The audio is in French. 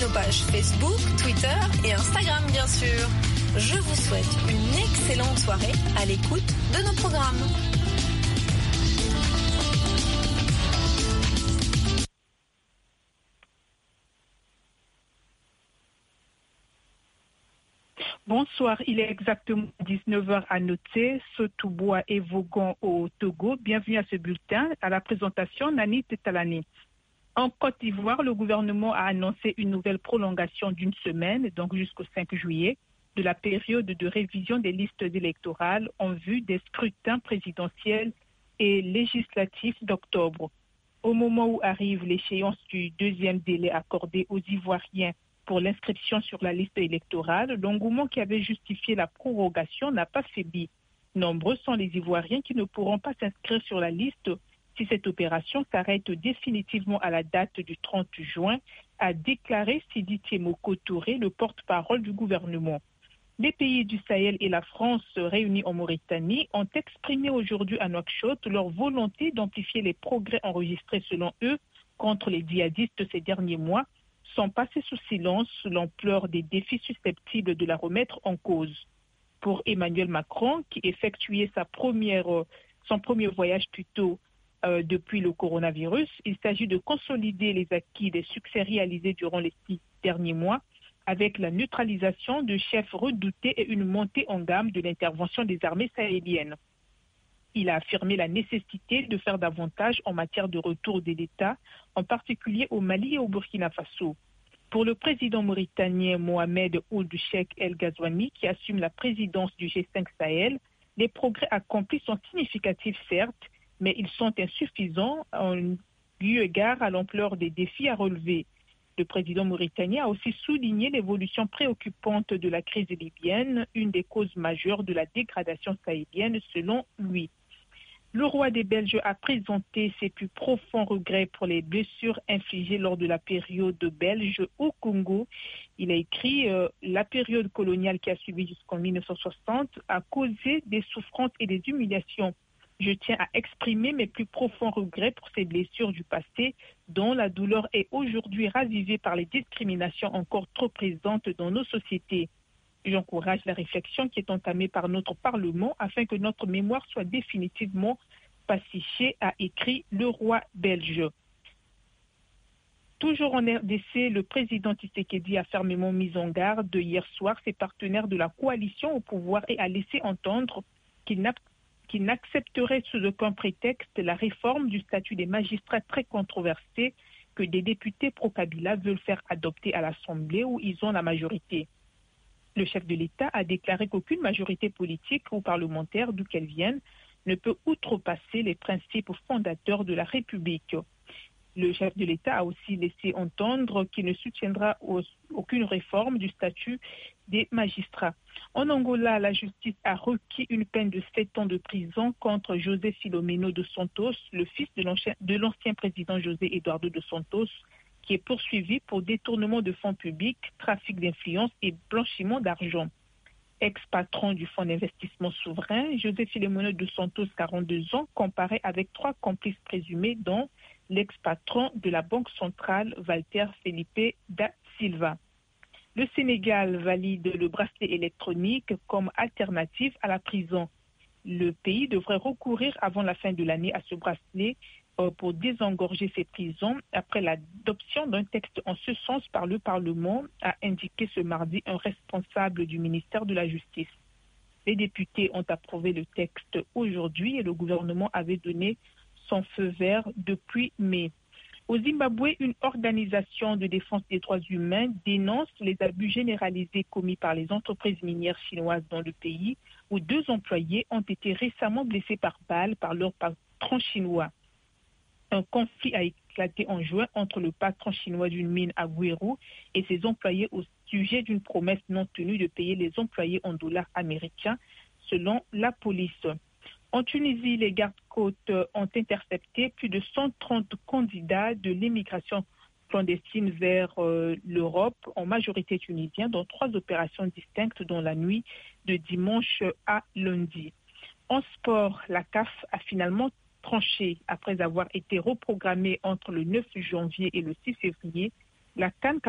nos pages Facebook, Twitter et Instagram bien sûr. Je vous souhaite une excellente soirée à l'écoute de nos programmes. Bonsoir, il est exactement 19h à noter, Sotoubois et Vaugon au Togo. Bienvenue à ce bulletin. À la présentation, Nani Tetalani. En Côte d'Ivoire, le gouvernement a annoncé une nouvelle prolongation d'une semaine, donc jusqu'au 5 juillet, de la période de révision des listes électorales en vue des scrutins présidentiels et législatifs d'octobre. Au moment où arrive l'échéance du deuxième délai accordé aux Ivoiriens pour l'inscription sur la liste électorale, l'engouement qui avait justifié la prorogation n'a pas faibli. Nombreux sont les Ivoiriens qui ne pourront pas s'inscrire sur la liste si cette opération s'arrête définitivement à la date du 30 juin, a déclaré Sidi Tiemoko Touré, le porte-parole du gouvernement. Les pays du Sahel et la France réunis en Mauritanie ont exprimé aujourd'hui à Nouakchott leur volonté d'amplifier les progrès enregistrés selon eux contre les djihadistes ces derniers mois, sans passer sous silence l'ampleur des défis susceptibles de la remettre en cause. Pour Emmanuel Macron, qui effectuait son premier voyage plutôt depuis le coronavirus, il s'agit de consolider les acquis des succès réalisés durant les 6 derniers mois avec la neutralisation de chefs redoutés et une montée en gamme de l'intervention des armées sahéliennes. Il a affirmé la nécessité de faire davantage en matière de retour de l'État, en particulier au Mali et au Burkina Faso. Pour le président mauritanien Mohamed Ould Cheikh El Ghazouani, qui assume la présidence du G5 Sahel, les progrès accomplis sont significatifs certes, mais ils sont insuffisants en lieu égard à l'ampleur des défis à relever. Le président mauritanien a aussi souligné l'évolution préoccupante de la crise libyenne, une des causes majeures de la dégradation sahélienne selon lui. Le roi des Belges a présenté ses plus profonds regrets pour les blessures infligées lors de la période belge au Congo. Il a écrit « La période coloniale qui a suivi jusqu'en 1960 a causé des souffrances et des humiliations. Je tiens à exprimer mes plus profonds regrets pour ces blessures du passé dont la douleur est aujourd'hui ravivée par les discriminations encore trop présentes dans nos sociétés. J'encourage la réflexion qui est entamée par notre Parlement afin que notre mémoire soit définitivement pacifiée, a écrit le roi belge. » Toujours en RDC, le président Tshisekedi a fermement mis en garde hier soir ses partenaires de la coalition au pouvoir et a laissé entendre qu'il n'accepterait sous aucun prétexte la réforme du statut des magistrats très controversée que des députés pro-Kabila veulent faire adopter à l'Assemblée où ils ont la majorité. Le chef de l'État a déclaré qu'aucune majorité politique ou parlementaire, d'où qu'elle vienne, ne peut outrepasser les principes fondateurs de la République. Le chef de l'État a aussi laissé entendre qu'il ne soutiendra aucune réforme du statut des magistrats. En Angola, la justice a requis une peine de 7 ans de prison contre José Filomeno dos Santos, le fils de l'ancien président José Eduardo dos Santos, qui est poursuivi pour détournement de fonds publics, trafic d'influence et blanchiment d'argent. Ex-patron du fonds d'investissement souverain, José Filomeno dos Santos, 42 ans, comparé avec 3 complices présumés, dont l'ex-patron de la Banque centrale, Walter Felipe da Silva. Le Sénégal valide le bracelet électronique comme alternative à la prison. Le pays devrait recourir avant la fin de l'année à ce bracelet pour désengorger ses prisons après l'adoption d'un texte en ce sens par le Parlement, a indiqué ce mardi un responsable du ministère de la Justice. Les députés ont approuvé le texte aujourd'hui et le gouvernement avait donné son feu vert depuis mai. Au Zimbabwe, une organisation de défense des droits humains dénonce les abus généralisés commis par les entreprises minières chinoises dans le pays, où 2 employés ont été récemment blessés par balle par leur patron chinois. Un conflit a éclaté en juin entre le patron chinois d'une mine à Gweru et ses employés au sujet d'une promesse non tenue de payer les employés en dollars américains, selon la police. En Tunisie, les gardes-côtes ont intercepté plus de 130 candidats de l'immigration clandestine vers l'Europe, en majorité tunisiens, dans 3 opérations distinctes dans la nuit de dimanche à lundi. En sport, la CAF a finalement tranché après avoir été reprogrammée entre le 9 janvier et le 6 février. La CAN